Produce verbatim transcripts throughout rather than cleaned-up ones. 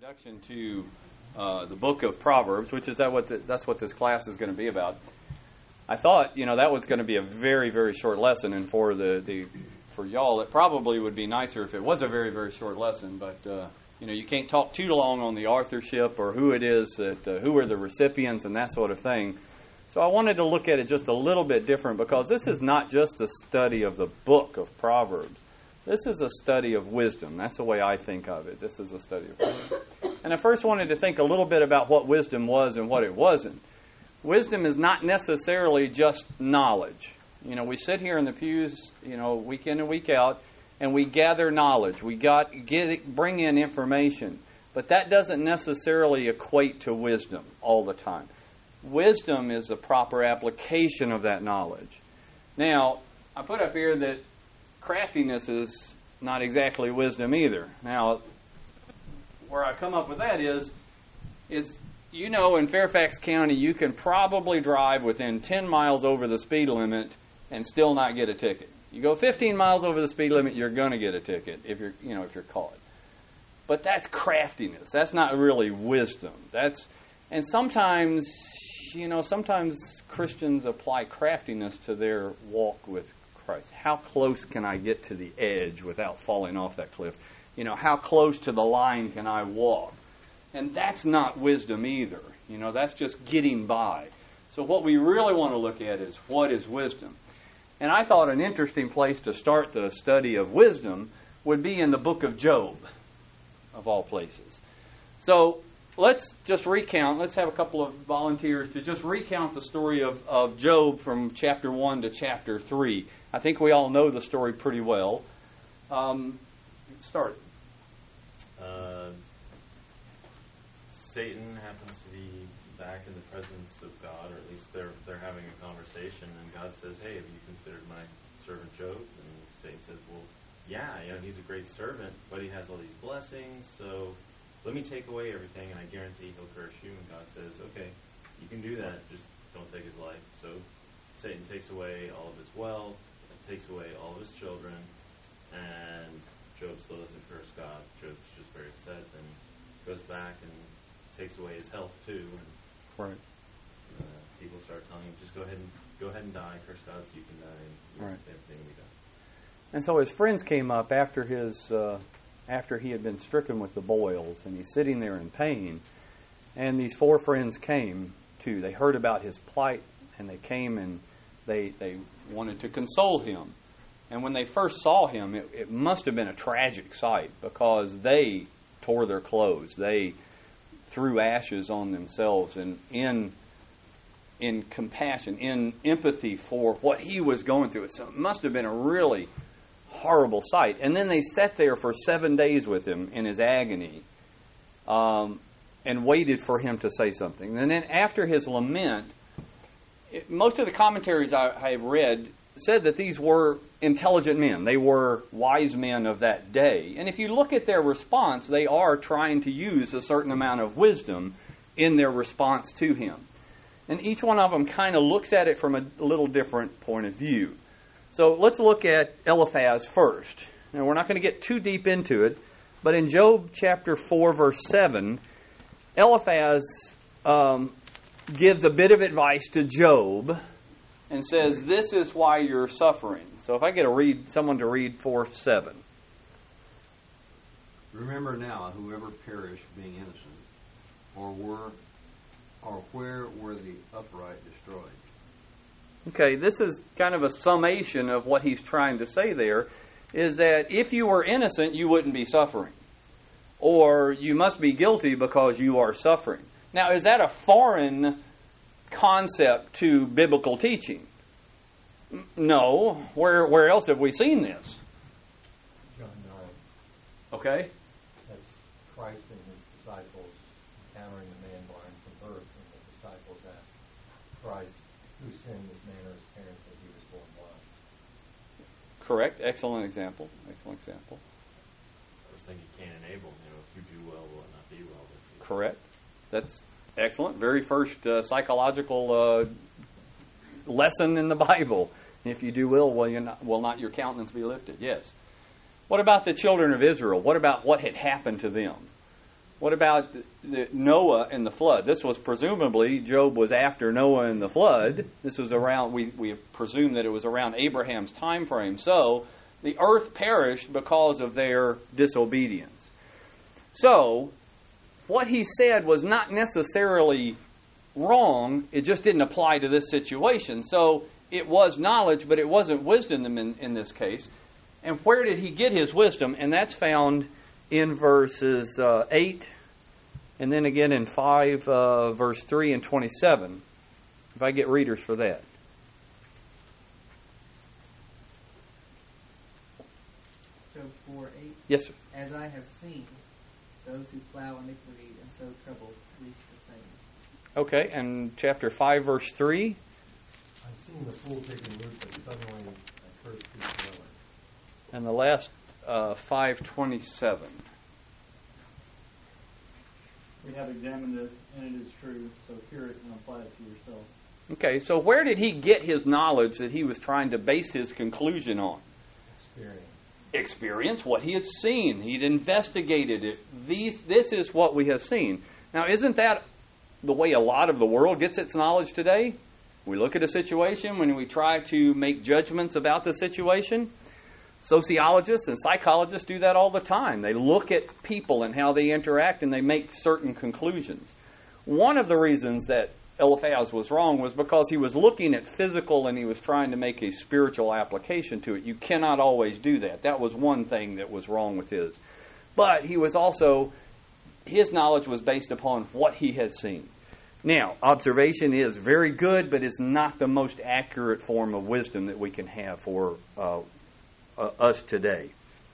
introduction to uh, the book of Proverbs, which is that what the, that's what this class is going to be about. I thought, you know, that was going to be a very, very short lesson, and for the, the for y'all, it probably would be nicer if it was a very, very short lesson. But uh, you know, you can't talk too long on the authorship or who it is that uh, who are the recipients and that sort of thing. So I wanted to look at it just a little bit different, because this is not just a study of the book of Proverbs. This is a study of wisdom. That's the way I think of it. This is a study of wisdom. And I first wanted to think a little bit about what wisdom was and what it wasn't. Wisdom is not necessarily just knowledge. You know, we sit here in the pews, you know, week in and week out, and we gather knowledge. We got get bring in information. But that doesn't necessarily equate to wisdom all the time. Wisdom is the proper application of that knowledge. Now, I put up here that craftiness is not exactly wisdom either. Now, where I come up with that is, is you know, in Fairfax County, you can probably drive within ten miles over the speed limit and still not get a ticket. You go fifteen miles over the speed limit, you're going to get a ticket if you're, you know, if you're caught. But that's craftiness. That's not really wisdom. That's, and sometimes, you know, sometimes Christians apply craftiness to their walk with Christ. How close can I get to the edge without falling off that cliff? You know, how close to the line can I walk? And that's not wisdom either. You know, that's just getting by. So what we really want to look at is, what is wisdom? And I thought an interesting place to start the study of wisdom would be in the book of Job, of all places. So let's just recount. Let's have a couple of volunteers to just recount the story of, of Job from chapter one to chapter three. I think we all know the story pretty well. Um, start. Uh, Satan happens to be back in the presence of God, or at least they're they're having a conversation, and God says, "Hey, have you considered my servant Job?" And Satan says, "Well, yeah, you know, he's a great servant, but he has all these blessings, so let me take away everything, and I guarantee he'll curse you." And God says, "Okay, you can do that, just don't take his life." So Satan takes away all of his wealth, takes away all of his children, and Job still doesn't curse God. Job's just very upset, and goes back and takes away his health too. And right. uh, people start telling him, "Just go ahead and go ahead and die. Curse God so you can die, and you know, right. everything will be done." And so his friends came up after his uh, after he had been stricken with the boils, and he's sitting there in pain. And these four friends came too. They heard about his plight, and they came and they they wanted to console him. And when they first saw him, it, it must have been a tragic sight, because they tore their clothes. They threw ashes on themselves, and in in compassion, in empathy for what he was going through. So it must have been a really horrible sight. And then they sat there for seven days with him in his agony, um, and waited for him to say something. And then after his lament, it, most of the commentaries I, I have read said that these were intelligent men. They were wise men of that day. And if you look at their response, they are trying to use a certain amount of wisdom in their response to him. And each one of them kind of looks at it from a little different point of view. So let's look at Eliphaz first. Now, we're not going to get too deep into it, but in Job chapter four, verse seven, Eliphaz um, gives a bit of advice to Job and says, "This is why you're suffering." So if I get a read, someone to read four seven. "Remember now, whoever perished being innocent, or were, or where were the upright destroyed?" Okay, this is kind of a summation of what he's trying to say there, is that if you were innocent, you wouldn't be suffering. Or you must be guilty because you are suffering. Now, is that a foreign concept to biblical teaching? No. Where where else have we seen this? John nine. Okay. That's Christ and his disciples encountering a man blind from birth, and the disciples asked Christ, "Who sinned, this man or his parents, that he was born blind?" Correct. Excellent example. Excellent example. I was thinking Cain and Abel. You know, if you do well, will it not be well with you? Correct. That's excellent. Very first uh, psychological uh, lesson in the Bible. If you do well, will, you not, will not your countenance be lifted? Yes. What about the children of Israel? What about what had happened to them? What about the, the Noah and the flood? This was presumably, Job was after Noah and the flood. This was around, we, we presume that it was around Abraham's time frame. So, the earth perished because of their disobedience. So, what he said was not necessarily wrong, it just didn't apply to this situation. So, it was knowledge, but it wasn't wisdom in, in this case. And where did he get his wisdom? And that's found in verses uh, eight, and then again in five, uh, verse three and twenty-seven. If I get readers for that. Job four eight. Yes, sir. As I have seen, those who plow iniquity and sow trouble reach the same. Okay, and chapter five, verse three. I've seen the fool taking root, but suddenly a curse keeps growing. And the last, uh, five twenty-seven. We have examined this, and it is true, so hear it and apply it to yourself. Okay, so where did he get his knowledge that he was trying to base his conclusion on? Experience. Experience, what he had seen. He'd investigated it. These, this is what we have seen. Now, isn't that the way a lot of the world gets its knowledge today? We look at a situation when we try to make judgments about the situation. Sociologists and psychologists do that all the time. They look at people and how they interact and they make certain conclusions. One of the reasons that Eliphaz was wrong was because he was looking at physical and he was trying to make a spiritual application to it. You cannot always do that. That was one thing that was wrong with his. But he was also, his knowledge was based upon what he had seen. Now, observation is very good, but it's not the most accurate form of wisdom that we can have for uh, uh, us today.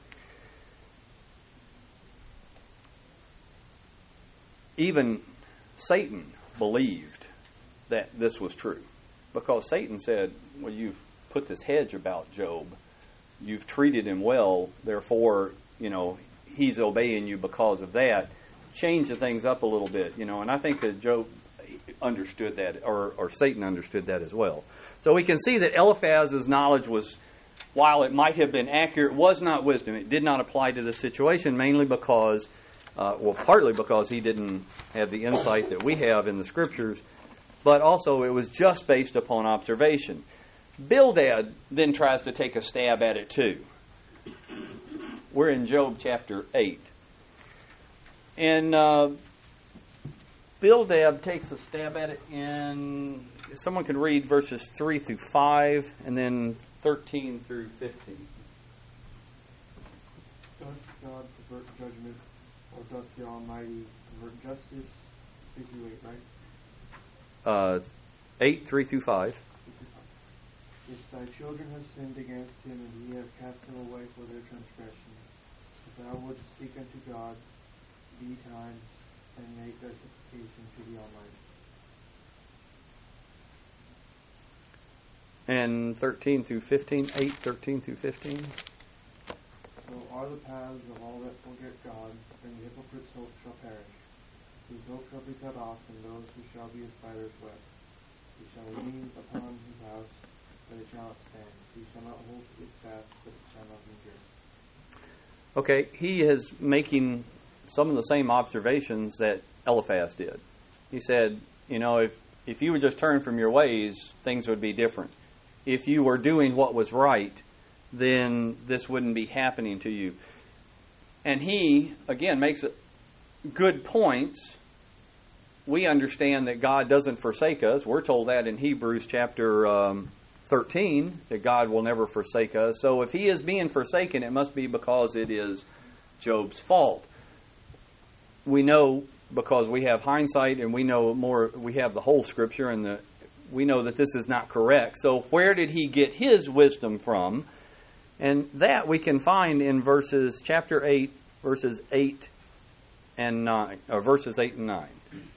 Even Satan believed that this was true, because Satan said, well, you've put this hedge about Job. You've treated him well, therefore, you know, he's obeying you because of that. Change the things up a little bit, you know, and I think that Job understood that, or, or Satan understood that as well. So we can see that Eliphaz's knowledge was, while it might have been accurate, was not wisdom. It did not apply to this situation, mainly because, uh, well, partly because he didn't have the insight that we have in the Scriptures, but also it was just based upon observation. Bildad then tries to take a stab at it too. We're in Job chapter eight. And uh, Bildad takes a stab at it in, someone can read verses three through five, and then thirteen through fifteen. Does God pervert judgment, or does the Almighty pervert justice? three through eight, right? Uh, eight, three through five. If thy children have sinned against him, and ye have cast them away for their transgression, if thou wouldst speak unto God be times, and make thy supplication to the Almighty. And thirteen through fifteen, eight, thirteen through fifteen. So are the paths of all that forget God, and the hypocrite's hope shall perish. Whose hope shall be cut off, and those who shall be as spider's web. He shall lean upon his house, but it shall not stand. He shall not hold to it fast, but it shall not endure. Okay, he is making some of the same observations that Eliphaz did. He said, you know, if, if you would just turn from your ways, things would be different. If you were doing what was right, then this wouldn't be happening to you. And he, again, makes good points. We understand that God doesn't forsake us. We're told that in Hebrews chapter um, thirteen, that God will never forsake us. So if he is being forsaken, it must be because it is Job's fault. We know, because we have hindsight and we know more, we have the whole Scripture, and the, we know that this is not correct. So where did he get his wisdom from? And that we can find in verses, chapter eight, verses eight and nine, or verses eight and nine.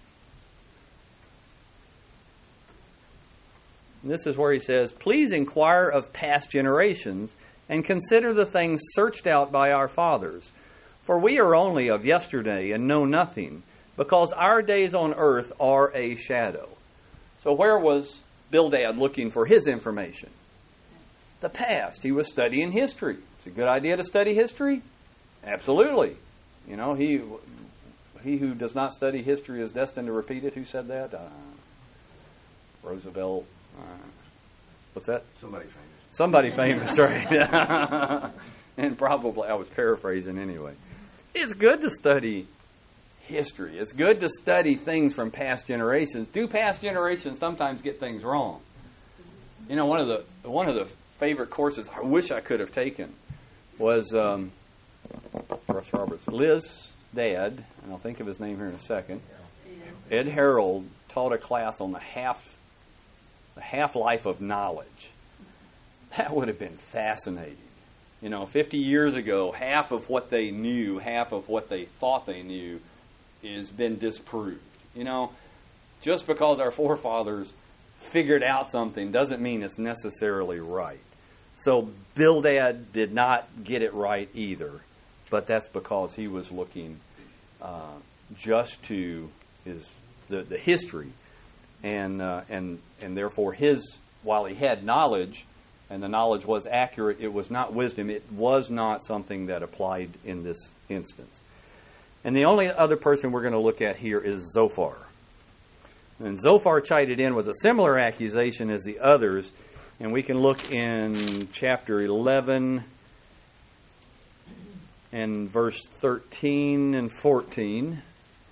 And this is where he says, "Please inquire of past generations, and consider the things searched out by our fathers. For we are only of yesterday, and know nothing, because our days on earth are a shadow." So where was Bildad looking for his information? The past. He was studying history. It's a good idea to study history? Absolutely. You know, he he who does not study history is destined to repeat it. Who said that? Uh, Roosevelt. Uh, what's that? Somebody famous. Somebody famous, right? And probably, I was paraphrasing anyway. It's good to study history. It's good to study things from past generations. Do past generations sometimes get things wrong? You know, one of the one of the favorite courses I wish I could have taken was um, Russ Roberts. Liz's dad, and I'll think of his name here in a second, Ed Harold, taught a class on the half the half-life of knowledge. That would have been fascinating. You know, fifty years ago, half of what they knew, half of what they thought they knew, has been disproved. You know, just because our forefathers figured out something doesn't mean it's necessarily right. So Bildad did not get it right either, but that's because he was looking uh, just to his the, the history, and uh, and and therefore his while he had knowledge, and the knowledge was accurate, it was not wisdom. It was not something that applied in this instance. And the only other person we're going to look at here is Zophar. And Zophar chided in with a similar accusation as the others. And we can look in chapter eleven and verse thirteen and fourteen,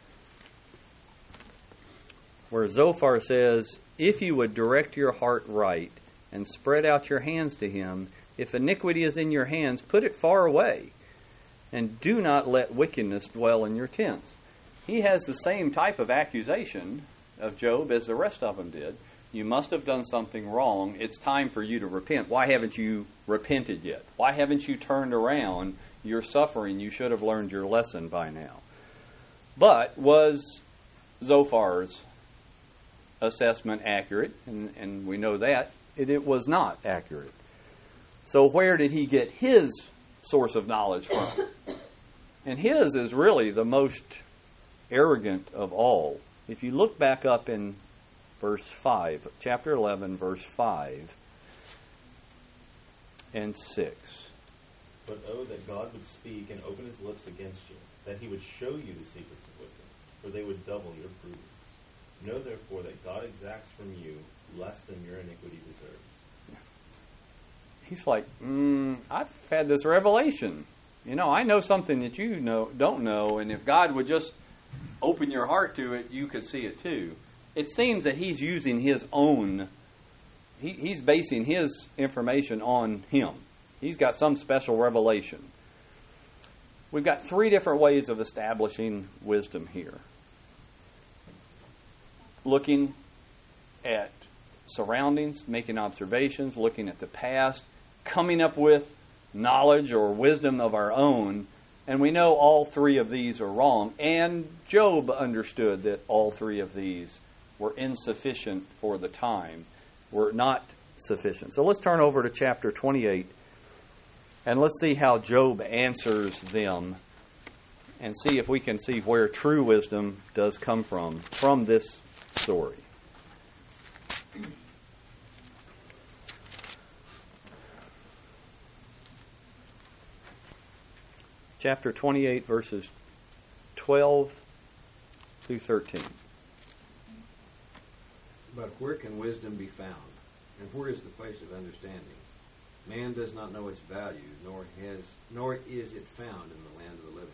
where Zophar says, "If you would direct your heart right and spread out your hands to him, if iniquity is in your hands, put it far away, and do not let wickedness dwell in your tents." He has the same type of accusation of Job as the rest of them did. You must have done something wrong. It's time for you to repent. Why haven't you repented yet? Why haven't you turned around? You're suffering. You should have learned your lesson by now. But was Zophar's assessment accurate? And, and we know that. It, it was not accurate. So where did he get his source of knowledge from? And his is really the most arrogant of all. If you look back up in verse five, chapter eleven, verse five and six. "But oh, that God would speak and open his lips against you, that he would show you the secrets of wisdom, for they would double your prudence. Know therefore that God exacts from you less than your iniquity deserves." He's like, mm, I've had this revelation. You know, I know something that you know don't know, and if God would just open your heart to it, you could see it too. It seems that he's using his own, he, he's basing his information on him. He's got some special revelation. We've got three different ways of establishing wisdom here. Looking at surroundings, making observations, looking at the past, coming up with knowledge or wisdom of our own. And we know all three of these are wrong. And Job understood that all three of these were insufficient for the time, were not sufficient. So let's turn over to chapter twenty-eight, and let's see how Job answers them, and see if we can see where true wisdom does come from, from this story. Chapter twenty-eight, verses twelve through thirteen. "But where can wisdom be found? And where is the place of understanding? Man does not know its value, nor has, nor is it found in the land of the living."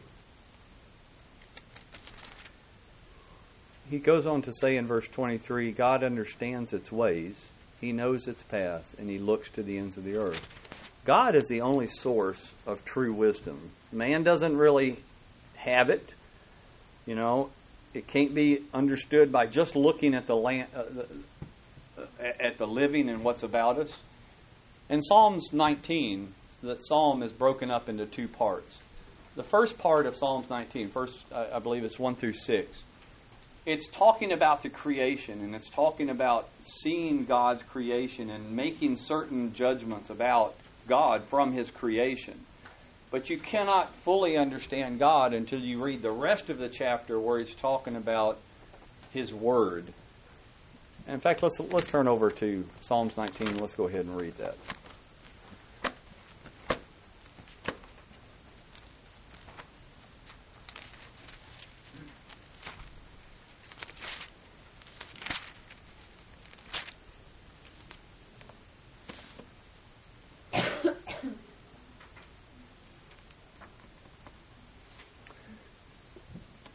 He goes on to say in verse twenty-three, God understands its ways, he knows its paths, and he looks to the ends of the earth. God is the only source of true wisdom. Man doesn't really have it. You know, it can't be understood by just looking at the land, uh, the, uh, at the living and what's about us. In Psalms nineteen, the psalm is broken up into two parts. The first part of Psalms nineteen, first uh, I believe it's one through six. It's talking about the creation, and it's talking about seeing God's creation and making certain judgments about God from his creation. But you cannot fully understand God until you read the rest of the chapter where he's talking about his word. In fact, let's let's turn over to Psalms nineteen. Let's go ahead and read that.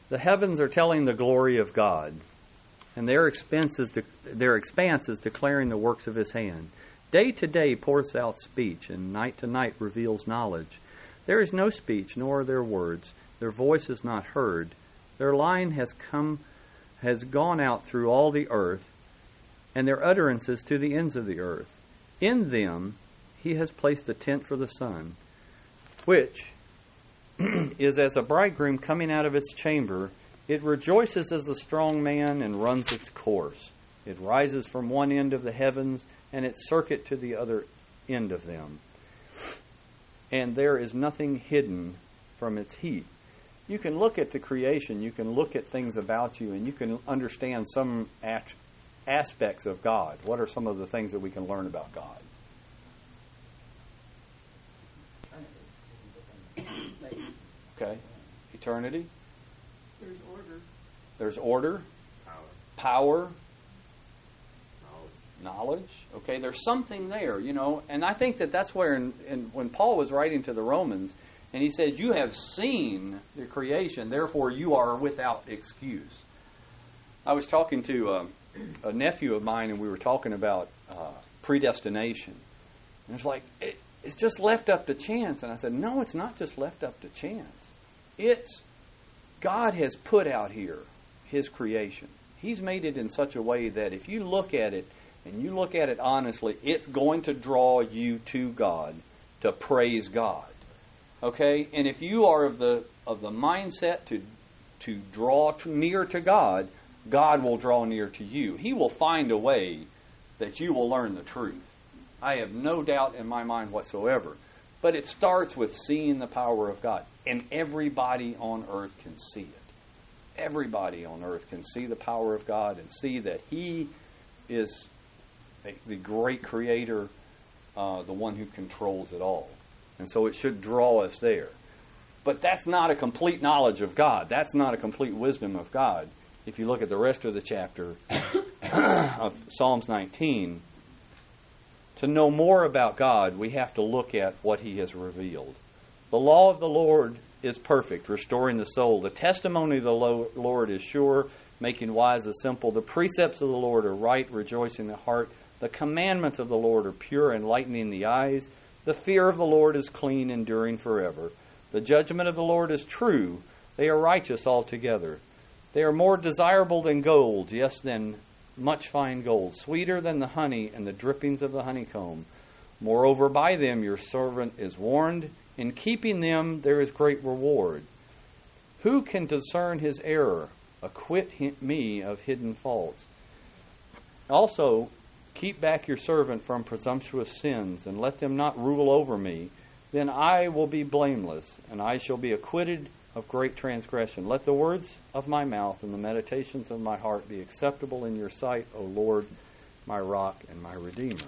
The heavens are telling the glory of God, and their expanse is, de- their expanse is declaring the works of His hand. Day to day pours out speech, and night to night reveals knowledge. There is no speech, nor are there words. Their voice is not heard. Their line has come, has gone out through all the earth, and their utterances to the ends of the earth. In them He has placed a tent for the sun, which is as a bridegroom coming out of its chamber. It rejoices as a strong man and runs its course. It rises from one end of the heavens and its circuit to the other end of them. And there is nothing hidden from its heat. You can look at the creation, you can look at things about you, and you can understand some act- aspects of God. What are some of the things that we can learn about God? Okay. Eternity. There's order. There's order. Power. Power. Knowledge. Knowledge. Okay, there's something there, you know, and I think that that's where, in, in, when Paul was writing to the Romans, and he said, you have seen the creation, therefore you are without excuse. I was talking to uh, a nephew of mine, and we were talking about uh, predestination. And it's like, it, it's just left up to chance. And I said, no, it's not just left up to chance. It's, God has put out here His creation. He's made it in such a way that if you look at it, and you look at it honestly, it's going to draw you to God to praise God. Okay? And if you are of the of the mindset to to draw near to God, God will draw near to you. He will find a way that you will learn the truth. I have no doubt in my mind whatsoever. But it starts with seeing the power of God. And everybody on earth can see it. Everybody on earth can see the power of God and see that He is the great creator, uh, the one who controls it all. And so it should draw us there. But that's not a complete knowledge of God. That's not a complete wisdom of God. If you look at the rest of the chapter of Psalms nineteen, to know more about God, we have to look at what He has revealed. The law of the Lord is perfect, restoring the soul. The testimony of the Lord is sure, making wise the simple. The precepts of the Lord are right, rejoicing the heart. The commandments of the Lord are pure, enlightening the eyes. The fear of the Lord is clean, enduring forever. The judgment of the Lord is true. They are righteous altogether. They are more desirable than gold, yes, than much fine gold, sweeter than the honey and the drippings of the honeycomb. Moreover, by them your servant is warned. In keeping them there is great reward. Who can discern his error? Acquit me of hidden faults. Also, keep back your servant from presumptuous sins, and let them not rule over me. Then I will be blameless, and I shall be acquitted of great transgression. Let the words of my mouth and the meditations of my heart be acceptable in your sight, O Lord, my rock and my redeemer.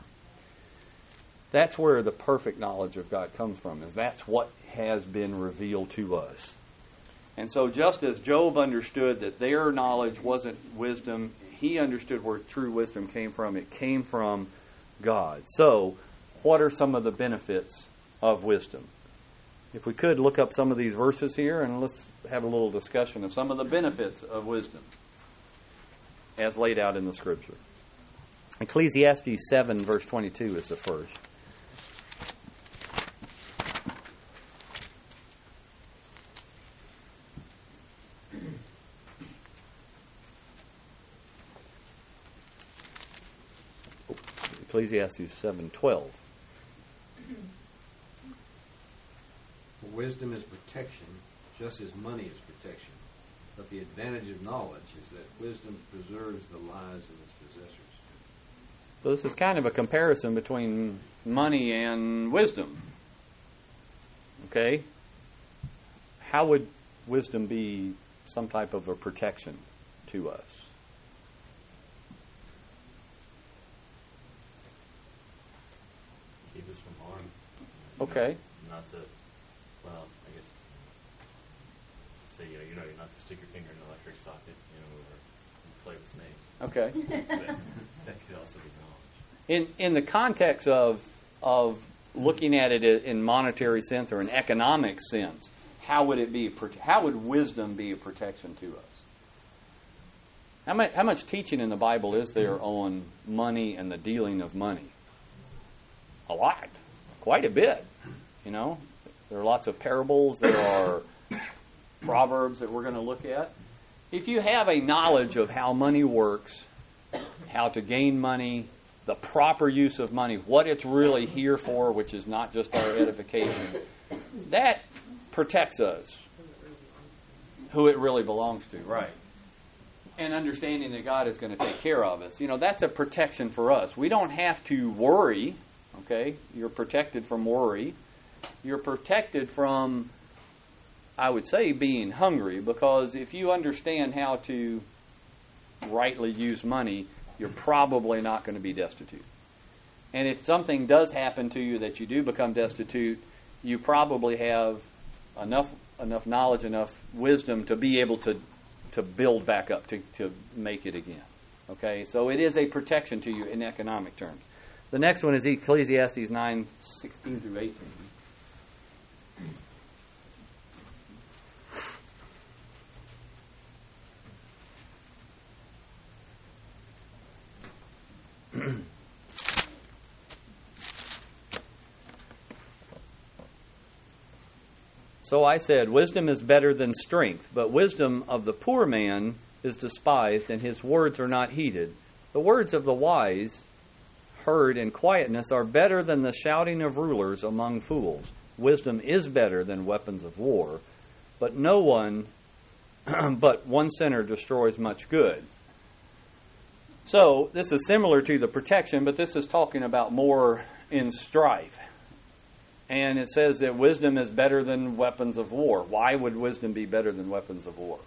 That's where the perfect knowledge of God comes from, is that's what has been revealed to us. And so just as Job understood that their knowledge wasn't wisdom, he understood where true wisdom came from. It came from God. So, what are some of the benefits of wisdom? If we could look up some of these verses here, and let's have a little discussion of some of the benefits of wisdom as laid out in the Scripture. Ecclesiastes seven, verse twenty-two is the first. Ecclesiastes seven twelve. Wisdom is protection, just as money is protection. But the advantage of knowledge is that wisdom preserves the lives of its possessors. So this is kind of a comparison between money and wisdom. Okay? How would wisdom be some type of a protection to us? Keep us from harm. Okay. Not to, well, I guess, say, you know, you know, not to stick your finger in an electric socket, you know, or play with snakes. Okay. But that could also be knowledge. In in the context of of looking at it in monetary sense or an economic sense, how would it be? How would wisdom be a protection to us? How much, how much teaching in the Bible is there on money and the dealing of money? A lot. Quite a bit. You know, there are lots of parables. There are proverbs that we're going to look at. If you have a knowledge of how money works, how to gain money, the proper use of money, what it's really here for, which is not just our edification, that protects us, who it really belongs to, right? And understanding that God is going to take care of us. You know, that's a protection for us. We don't have to worry, okay? You're protected from worry. You're protected from, I would say, being hungry, because if you understand how to rightly use money, you're probably not going to be destitute. And if something does happen to you that you do become destitute, you probably have enough enough knowledge, enough wisdom to be able to, to build back up, to, to make it again. Okay? So it is a protection to you in economic terms. The next one is Ecclesiastes nine, sixteen through eighteen. So I said, wisdom is better than strength, but wisdom of the poor man is despised, and his words are not heeded. The words of the wise, heard in quietness, are better than the shouting of rulers among fools. Wisdom is better than weapons of war, but no one, but one sinner destroys much good. So this is similar to the protection, but this is talking about more in strife. And it says that wisdom is better than weapons of war. Why would wisdom be better than weapons of war?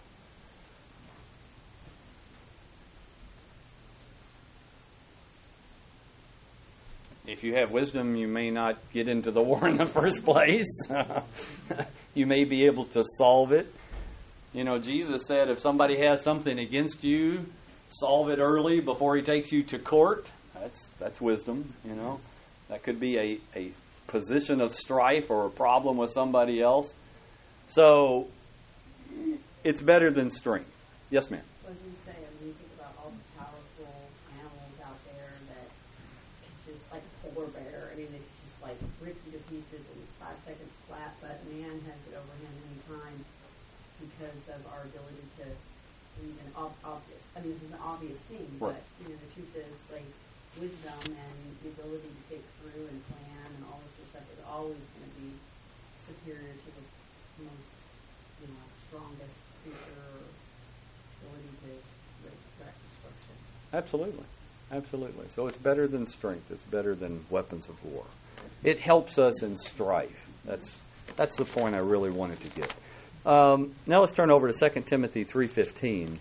If you have wisdom, you may not get into the war in the first place. You may be able to solve it. You know, Jesus said if somebody has something against you, solve it early before he takes you to court. That's that's wisdom, you know. That could be a, a position of strife or a problem with somebody else. So it's better than strength. Yes, ma'am. I was going to say, I mean, you think about all the powerful animals out there that can just, like a polar bear, I mean, they can just like rip you to pieces in five seconds flat, but man has it over him any time because of our ability to, even ob- obvious, I mean, this is an obvious thing, Right. but, you know, the truth is, like, wisdom and the ability to think through and plan and all this sort of stuff is always going to be superior to the most, you know, strongest creature or ability to direct destruction. Absolutely. Absolutely. So it's better than strength. It's better than weapons of war. It helps us in strife. That's that's the point I really wanted to get. Um, now let's turn over to Second Timothy three fifteen.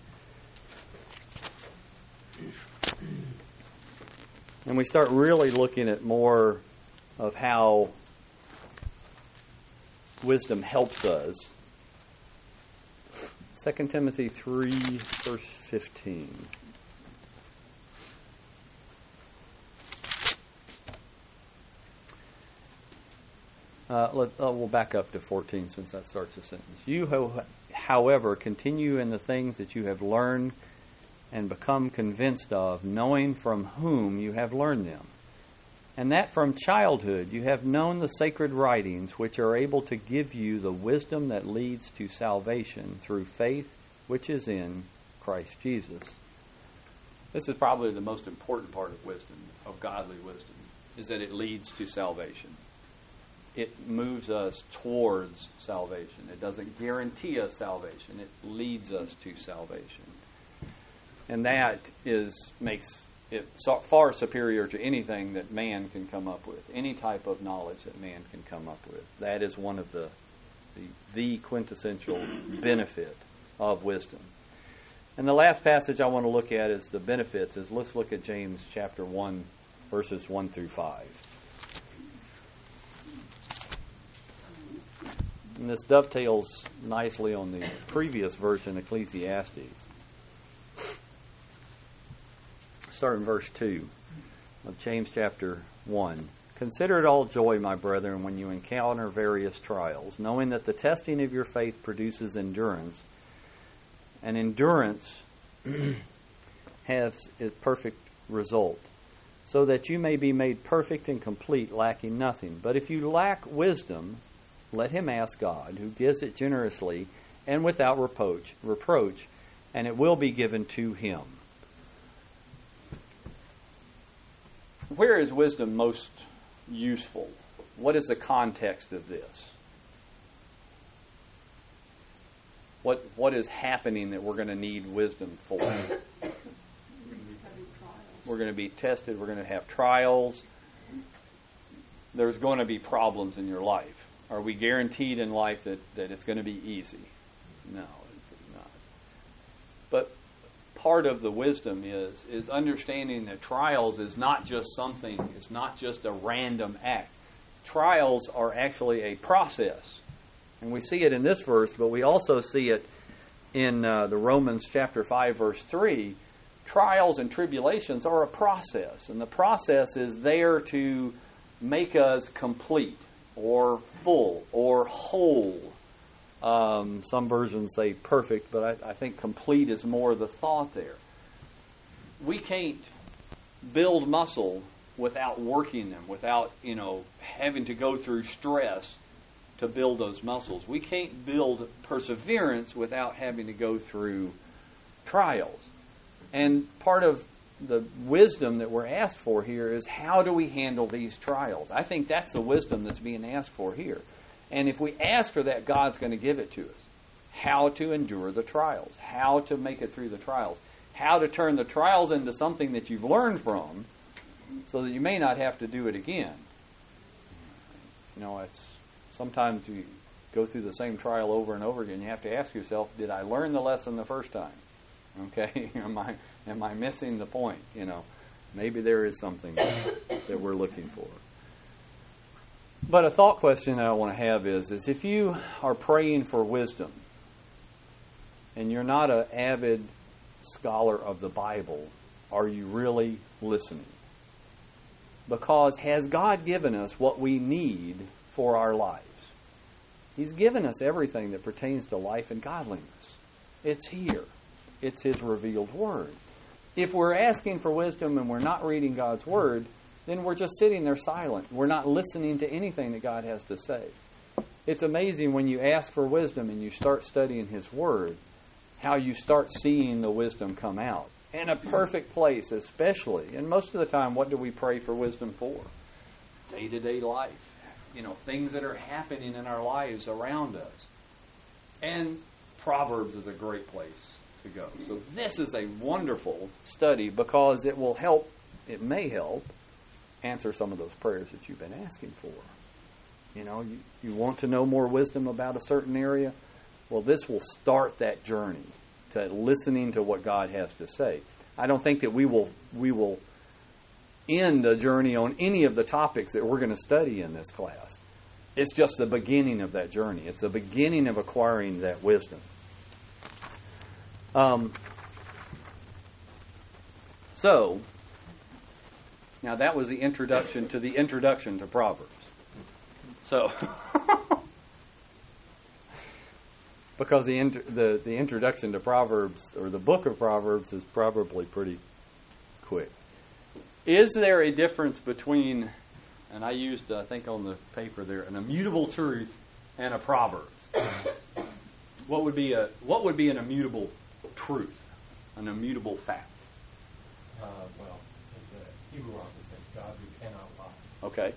And we start really looking at more of how wisdom helps us. Second Timothy three, verse fifteen. Uh, let, uh, we'll back up to fourteen since that starts the sentence. You, ho- however, continue in the things that you have learned and become convinced of, knowing from whom you have learned them, and that from childhood you have known the sacred writings, which are able to give you the wisdom that leads to salvation through faith which is in Christ Jesus. This is probably the most important part of wisdom, of godly wisdom, is that it leads to salvation. It moves us towards salvation. It doesn't guarantee us salvation. It leads us to salvation. And that is makes it so far superior to anything that man can come up with, any type of knowledge that man can come up with. That is one of the the, the quintessential benefit of wisdom. And the last passage I want to look at is the benefits. Is let's look at James chapter one, verses one through five. And this dovetails nicely on the previous verse in Ecclesiastes. Start in verse two of James chapter one. Consider it all joy, my brethren, when you encounter various trials, knowing that the testing of your faith produces endurance, and endurance has its perfect result, so that you may be made perfect and complete, lacking nothing. But if you lack wisdom, let him ask God, who gives it generously and without reproach, reproach, and it will be given to him. Where is wisdom most useful? What is the context of this? What what is happening that we're going to need wisdom for? We're going to be tested. We're going to have trials. There's going to be problems in your life. Are we guaranteed in life that, that it's going to be easy? No, it's not. But part of the wisdom is is understanding that trials is not just something, it's not just a random act. Trials are actually a process. And we see it in this verse, but we also see it in uh, the Romans chapter five, verse three. Trials and tribulations are a process, and the process is there to make us complete or full or whole. Um, some versions say perfect, but I, I think complete is more the thought there. We can't build muscle without working them, without, you know, having to go through stress to build those muscles. We can't build perseverance without having to go through trials. And part of the wisdom that we're asked for here is, how do we handle these trials? I think that's the wisdom that's being asked for here. And if we ask for that, God's going to give it to us. How to endure the trials. How to make it through the trials. How to turn the trials into something that you've learned from so that you may not have to do it again. You know, it's sometimes you go through the same trial over and over again. You have to ask yourself, did I learn the lesson the first time? Okay, am I am I missing the point? You know, maybe there is something that we're looking for. But a thought question that I want to have is, is if you are praying for wisdom and you're not an avid scholar of the Bible, are you really listening? Because has God given us what we need for our lives? He's given us everything that pertains to life and godliness. It's here. It's His revealed Word. If we're asking for wisdom and we're not reading God's Word, then we're just sitting there silent. We're not listening to anything that God has to say. It's amazing when you ask for wisdom and you start studying His Word, how you start seeing the wisdom come out. In a perfect place, especially. And most of the time, what do we pray for wisdom for? Day-to-day life. You know, things that are happening in our lives around us. And Proverbs is a great place to go. So this is a wonderful study because it will help, it may help, answer some of those prayers that you've been asking for. You know, you, you want to know more wisdom about a certain area? Well, this will start that journey to listening to what God has to say. I don't think that we will we will end a journey on any of the topics that we're going to study in this class. It's just the beginning of that journey. It's the beginning of acquiring that wisdom. Um, so, now that was the introduction to the introduction to Proverbs. So, because the, the the introduction to Proverbs, or the book of Proverbs, is probably pretty quick. Is there a difference between, and I used, I think on the paper there, an immutable truth and a Proverbs? What would be a what would be an immutable truth, an immutable fact? Uh, well, as the Hebrew author says, God who cannot lie. Okay.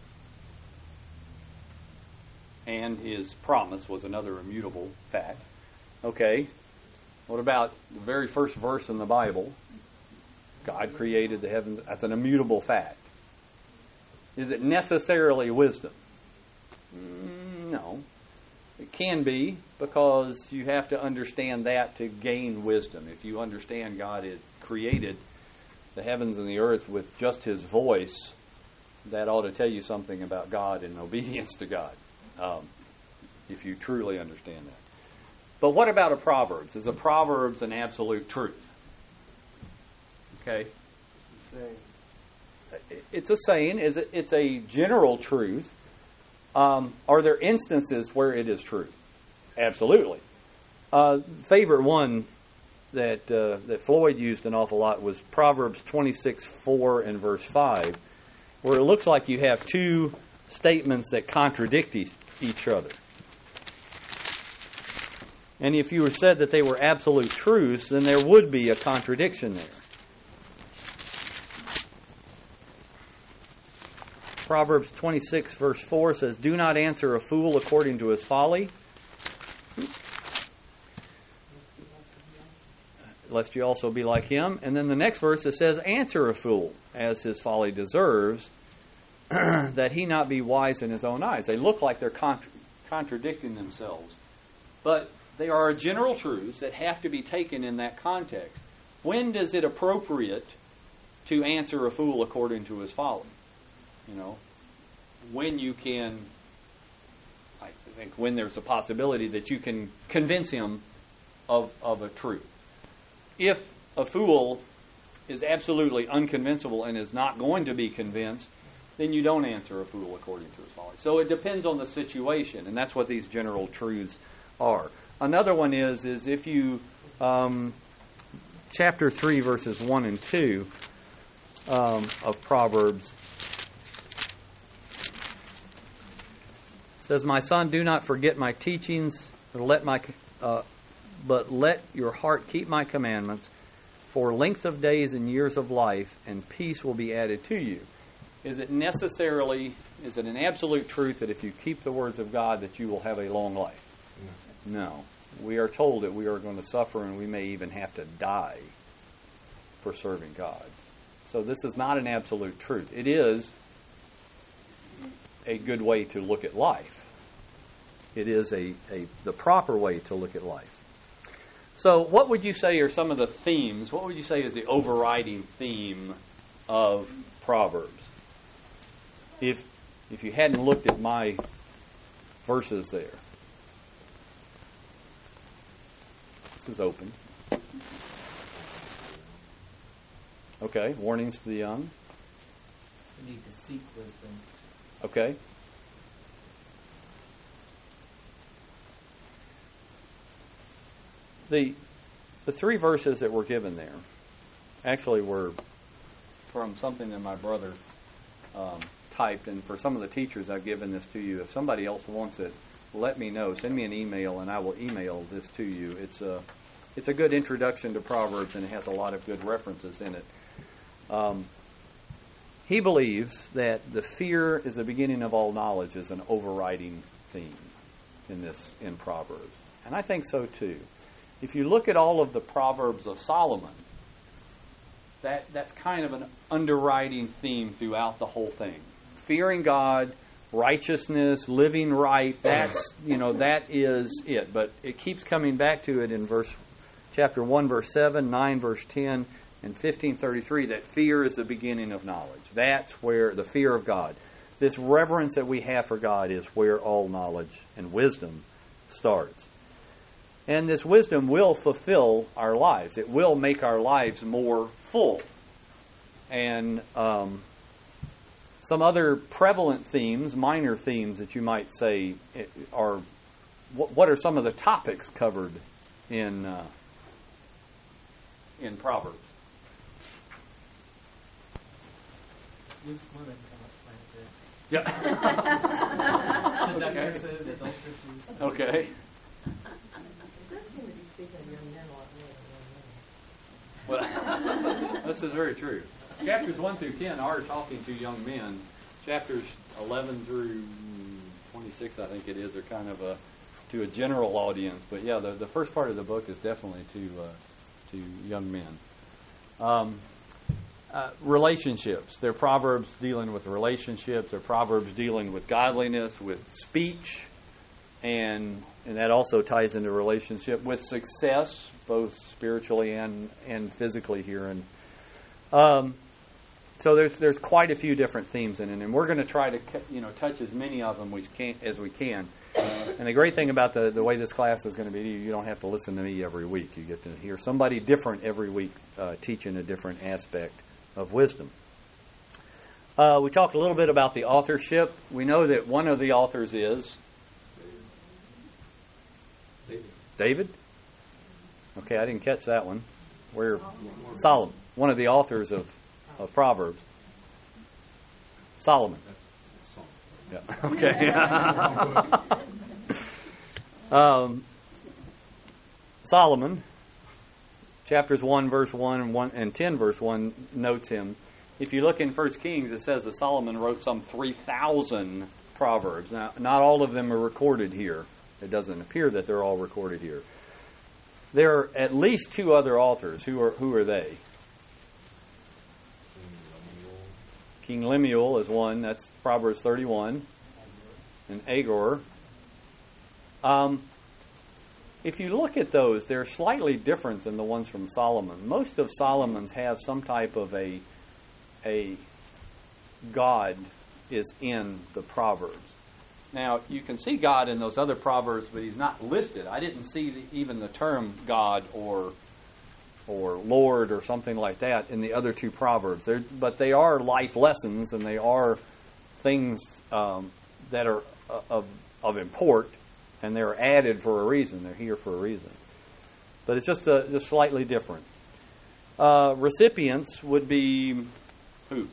And His promise was another immutable fact. Okay. What about the very first verse in the Bible? God created the heavens. That's an immutable fact. Is it necessarily wisdom? Mm, no. It can be, because you have to understand that to gain wisdom. If you understand God had created the heavens and the earth with just His voice, that ought to tell you something about God and obedience to God, um, if you truly understand that. But what about a Proverbs? Is a Proverbs an absolute truth? Okay. Say, it's a saying. Is it, it's a general truth. Um, are there instances where it is true? Absolutely. Uh, favorite one that uh, that Floyd used an awful lot was Proverbs twenty-six four and verse five, where it looks like you have two statements that contradict each, each other. And if you were said that they were absolute truths, then there would be a contradiction there. Proverbs twenty-six verse four says, "Do not answer a fool according to his folly, lest you also be like him." And then the next verse it says, "Answer a fool as his folly deserves, that he not be wise in his own eyes." They look like they're contra- contradicting themselves. But they are general truths that have to be taken in that context. When does it appropriate to answer a fool according to his folly? You know, when you can, I think when there's a possibility that you can convince him of, of a truth. If a fool is absolutely unconvincible and is not going to be convinced, then you don't answer a fool according to his folly. So it depends on the situation, and that's what these general truths are. Another one is, is if you, um, chapter three, verses one and two um, of Proverbs, says, "My son, do not forget my teachings, but let my, uh, but let your heart keep my commandments, for length of days and years of life, and peace will be added to you." Is it necessarily, is it an absolute truth that if you keep the words of God that you will have a long life? No. We are told that we are going to suffer and we may even have to die for serving God. So this is not an absolute truth. It is a good way to look at life. It is a, a the proper way to look at life. So what would you say are some of the themes? What would you say is the overriding theme of Proverbs? If if you hadn't looked at my verses there. This is open. Okay, warnings to the young. We need to seek wisdom. Okay. The the three verses that were given there actually were from something that my brother um, typed, and for some of the teachers I've given this to you. If somebody else wants it, let me know. Send me an email, and I will email this to you. It's a it's a good introduction to Proverbs, and it has a lot of good references in it. Um, he believes that the fear is the beginning of all knowledge is an overriding theme in this in Proverbs, and I think so too. If you look at all of the Proverbs of Solomon, that that's kind of an underwriting theme throughout the whole thing. Fearing God, righteousness, living right, that's, you know, that is it. But it keeps coming back to it in verse chapter one, verse seven, nine, verse ten, and fifteen thirty-three, that fear is the beginning of knowledge. That's where the fear of God, this reverence that we have for God, is where all knowledge and wisdom starts. And this wisdom will fulfill our lives. It will make our lives more full. And um, some other prevalent themes, minor themes that you might say are, what are some of the topics covered in uh, in Proverbs? Loose women come up quite a bit. Yeah. Seductresses, adulteresses. Okay. Well, this is very true. Chapters one through ten are talking to young men. Chapters eleven through twenty-six, I think it is, are kind of a to a general audience. But yeah, the, the first part of the book is definitely to uh, to young men. Um, uh, relationships. They're proverbs dealing with relationships. They're proverbs dealing with godliness, with speech, and and that also ties into relationship with success, both spiritually and, and physically here. And um, so there's there's quite a few different themes in it, and we're going to try to you know touch as many of them we can, as we can. And the great thing about the, the way this class is going to be, you don't have to listen to me every week. You get to hear somebody different every week uh, teaching a different aspect of wisdom. Uh, we talked a little bit about the authorship. We know that one of the authors is David. David. Okay, I didn't catch that one. Where Solomon, one of the authors of, of Proverbs. Solomon. That's, that's Solomon. Yeah. Okay. um, Solomon, chapters one, verse one, and one and ten, verse one, notes him. If you look in First Kings, it says that Solomon wrote some three thousand proverbs. Now, not all of them are recorded here. It doesn't appear that they're all recorded here. There are at least two other authors. Who are who are they? King Lemuel is one. That's Proverbs thirty-one. And Agor. Um, if you look at those, they're slightly different than the ones from Solomon. Most of Solomon's have some type of a a God is in the Proverbs. Now, you can see God in those other Proverbs, but he's not listed. I didn't see the, even the term God or or Lord or something like that in the other two Proverbs. They're, but they are life lessons, and they are things um, that are of, of import, and they're added for a reason. They're here for a reason. But it's just, a, just slightly different. Uh, recipients would be who?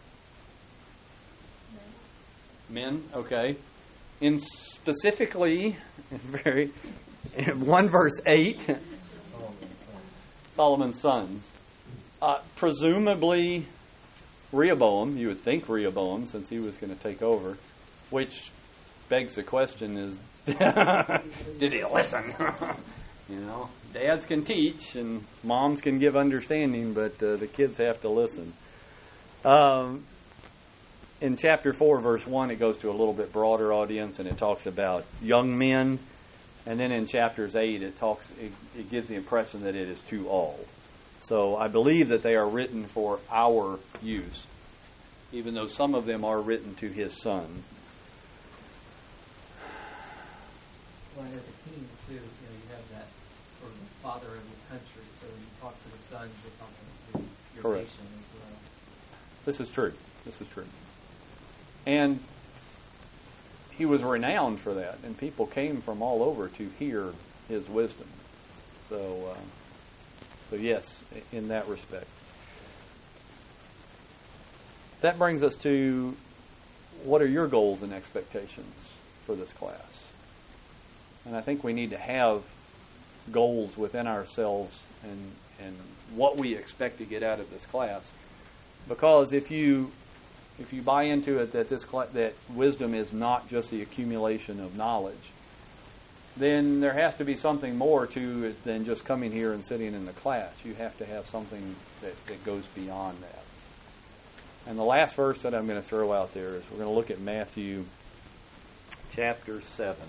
Men, okay. In specifically, very, in one verse eight, Solomon's sons. Uh, presumably Rehoboam, you would think Rehoboam, since he was going to take over, which begs the question is, did he listen? You know, dads can teach and moms can give understanding, but uh, the kids have to listen. Um, in chapter four, verse one, it goes to a little bit broader audience, and it talks about young men. And then in chapters eight, it talks. It, it gives the impression that it is to all. So I believe that they are written for our use, even though some of them are written to his son. Well, as a king, too, you know, you have that sort of father of the country. So when you talk to the sons, you're talking to your Correct. nation as well. This is true. This is true. And he was renowned for that, and people came from all over to hear his wisdom. So, uh, so yes, in that respect. That brings us to, what are your goals and expectations for this class? And I think we need to have goals within ourselves and and what we expect to get out of this class. Because if you if you buy into it that this cl- that wisdom is not just the accumulation of knowledge, then there has to be something more to it than just coming here and sitting in the class. You have to have something that, that goes beyond that. And the last verse that I'm going to throw out there is we're going to look at Matthew chapter seven.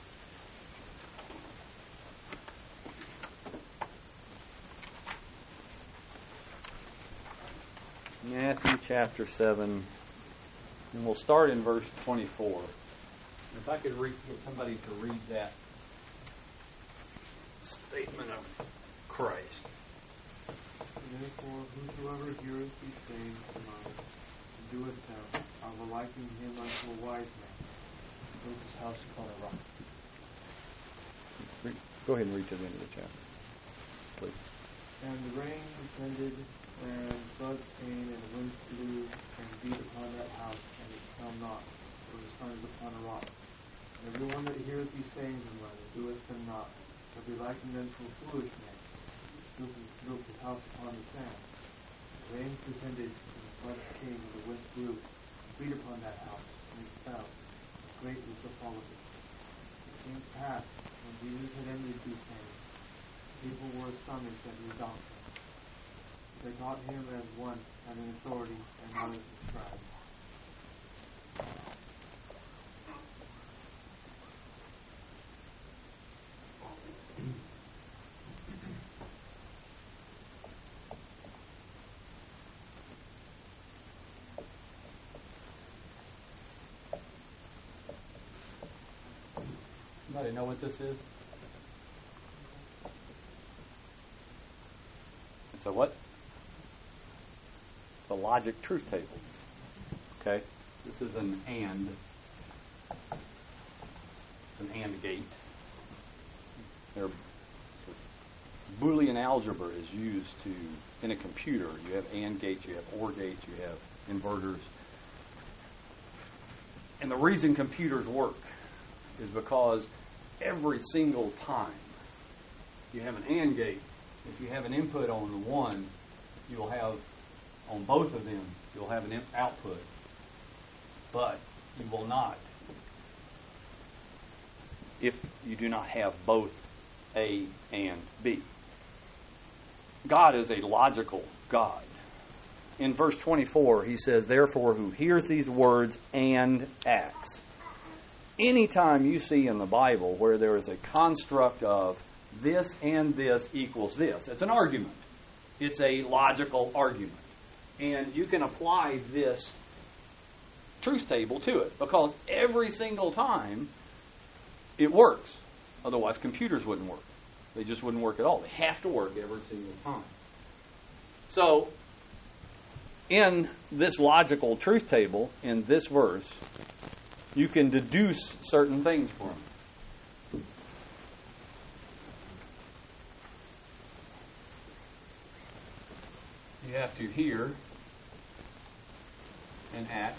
Matthew chapter seven, and we'll start in verse twenty-four. If I could read, get somebody to read that statement of Christ. Therefore, whosoever heareth these sayings of mine, and doeth them, I will liken him unto a wise man, who built his house upon a rock. Read, go ahead and read to the end of the chapter, please. And the rain descended, and floods came, and the winds blew, and beat upon that house, and it fell not, for it was founded upon a rock. And every one that heareth these sayings of mine, and doeth them not, shall be likened unto a foolish man, who built his house upon the sand. The rain descended, and the floods came, and the winds blew, and beat upon that house, and it fell. And great was the fall of it. It came to pass, when Jesus had ended these sayings, people were astonished at his doctrine. They taught him as one having authority and not as the scribes. Anybody know what this is? It's a what? The logic truth table. Okay? This is an and. An and gate. There, so Boolean algebra is used to, in a computer, you have and gates, you have or gates, you have inverters. And the reason computers work is because every single time you have an and gate, if you have an input on the one, you will have, on both of them, you'll have an output. But you will not if you do not have both A and B. God is a logical God. In verse twenty-four, he says, therefore, who hears these words and acts. Anytime you see in the Bible where there is a construct of this and this equals this, it's an argument. It's a logical argument. And you can apply this truth table to it because every single time it works. Otherwise, computers wouldn't work. They just wouldn't work at all. They have to work every single time. So, in this logical truth table, in this verse, you can deduce certain things from it. You have to hear and act.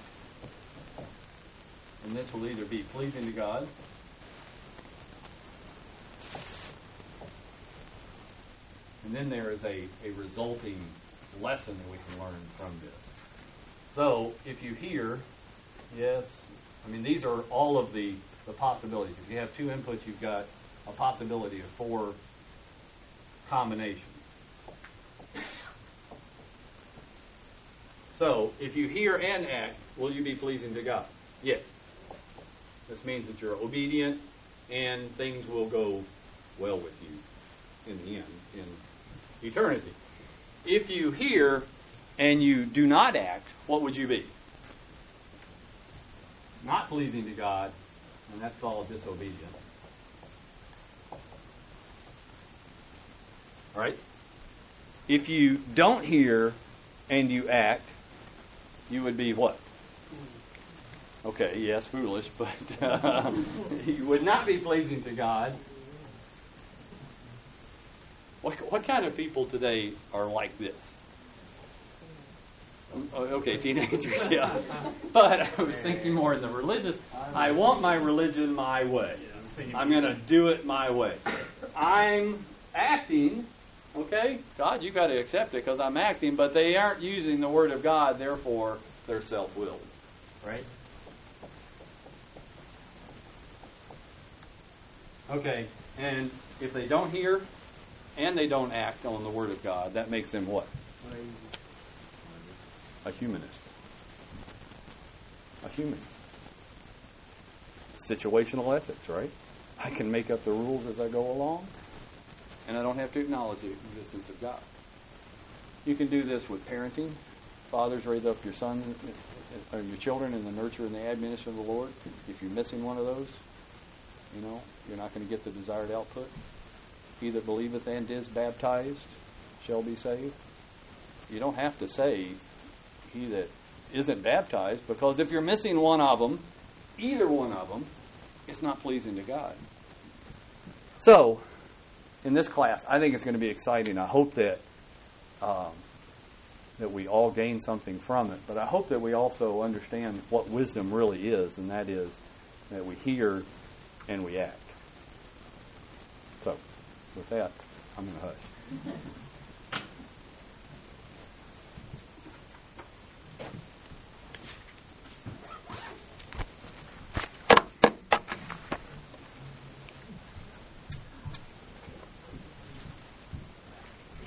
And this will either be pleasing to God and then there is a, a resulting lesson that we can learn from this. So, if you hear, yes, I mean, these are all of the, the possibilities. If you have two inputs, you've got a possibility of four combinations. So, if you hear and act, will you be pleasing to God? Yes. This means that you're obedient and things will go well with you in the end, in eternity. If you hear and you do not act, what would you be? Not pleasing to God, and that's called disobedience. Right? If you don't hear and you act, you would be what? Okay, yes, foolish, but uh, you would not be pleasing to God. What, what kind of people today are like this? Okay, teenagers, yeah. But I was thinking more in the religious. I want my religion my way. I'm going to do it my way. I'm acting, okay? God, you've got to accept it because I'm acting, but they aren't using the Word of God, therefore they're self-willed, right? Okay, and if they don't hear and they don't act on the Word of God, that makes them what? A humanist. A humanist. Situational ethics, right? I can make up the rules as I go along, and I don't have to acknowledge the existence of God. You can do this with parenting. Fathers, raise up your sons or your children in the nurture and the admonition of the Lord. If you're missing one of those, you know, you're not going to get the desired output. He that believeth and is baptized shall be saved. You don't have to say he that isn't baptized, because if you're missing one of them, either one of them, it's not pleasing to God. So, in this class, I think it's going to be exciting. I hope that um, that we all gain something from it, but I hope that we also understand what wisdom really is, and that is that we hear and we act. So, with that, I'm going to hush.